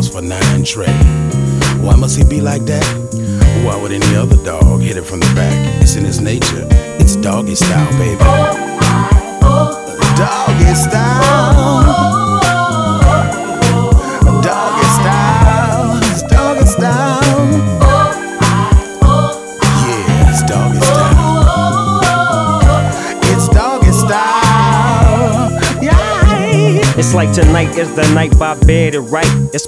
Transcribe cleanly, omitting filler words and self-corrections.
house for 9 Trey. Why must he be like that? Why would any other dog hit it from the back? It's in his nature. It's doggy style, baby. Doggy style. Doggy style. It's doggy style. Yeah, it's doggy style. It's doggy style. Yeah. It's like tonight is the night by bed and right. It's